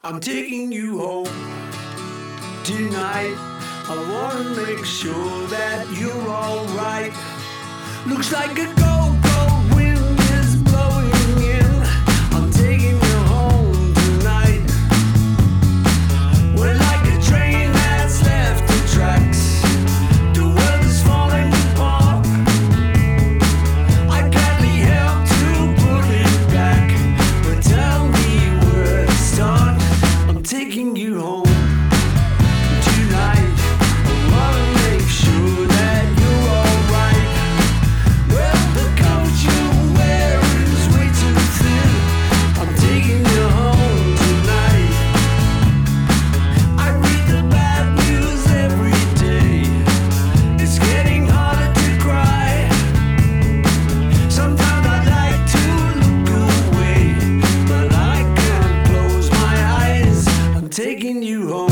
I'm taking you home tonight. I wanna make sure that you're alright. Looks like a cold wind is blowing in. I'm taking you home tonight. We're like a train that's left the tracks. The world is falling apart. I gladly help to put it back, but tell me where to start. I'm taking you home tonight. I wanna make sure that you're alright. Well, the coat you wear is way too thin. I'm taking you home tonight. I read the bad news every day. It's getting harder to cry. Sometimes I'd like to look away, but I can't close my eyes. I'm taking you home.